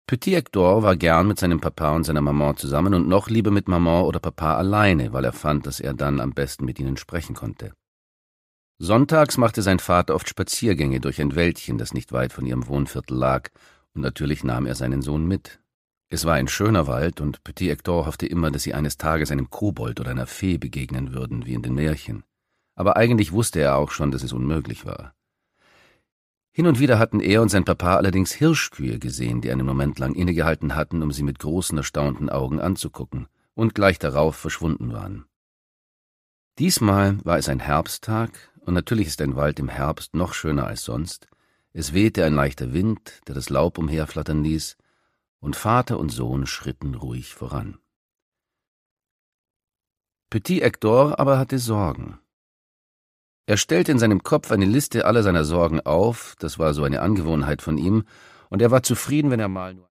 Petit Hector war gern mit seinem Papa und seiner Maman zusammen und noch lieber mit Maman oder Papa alleine, weil er fand, dass er dann am besten mit ihnen sprechen konnte. Sonntags machte sein Vater oft Spaziergänge durch ein Wäldchen, das nicht weit von ihrem Wohnviertel lag, und natürlich nahm er seinen Sohn mit. Es war ein schöner Wald, und Petit Hector hoffte immer, dass sie eines Tages einem Kobold oder einer Fee begegnen würden, wie in den Märchen. Aber eigentlich wusste er auch schon, dass es unmöglich war. Hin und wieder hatten er und sein Papa allerdings Hirschkühe gesehen, die einen Moment lang innegehalten hatten, um sie mit großen, erstaunten Augen anzugucken, und gleich darauf verschwunden waren. Diesmal war es ein Herbsttag, und natürlich ist ein Wald im Herbst noch schöner als sonst. Es wehte ein leichter Wind, der das Laub umherflattern ließ, und Vater und Sohn schritten ruhig voran. Petit Hector aber hatte Sorgen. Er stellte in seinem Kopf eine Liste aller seiner Sorgen auf, das war so eine Angewohnheit von ihm, und er war zufrieden, wenn er mal nur